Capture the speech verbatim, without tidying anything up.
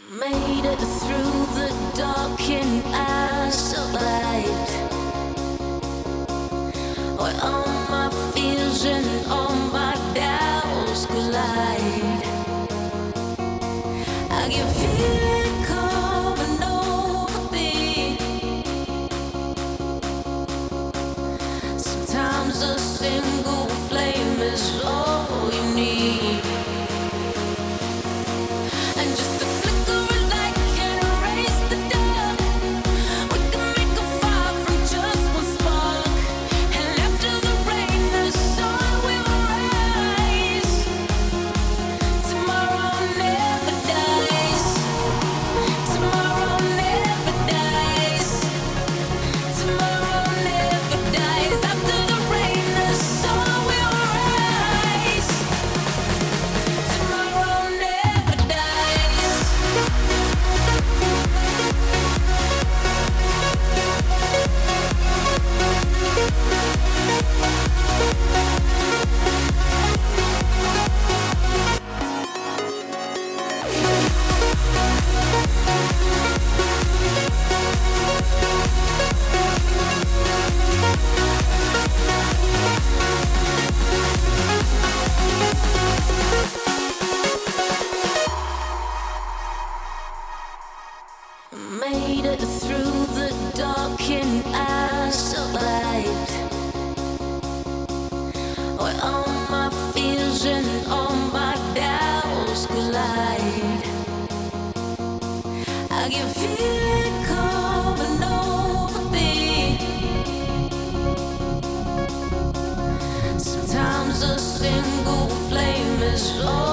Made it through the darkened eyes of light, where all my fears and all my doubts collide. I can feel it coming over me. Sometimes a single flame is all you need. And just a flicker of light can erase the dark. We can make a fire from just one spark. And after the rain, the sun will rise. Tomorrow never dies. Tomorrow never dies. Tomorrow never dies. After the rain, the sun will rise. Tomorrow never dies. Made it through the darkened eyes of light, where all my fears and all my doubts collide. I can feel it coming over me. Sometimes a single flame is all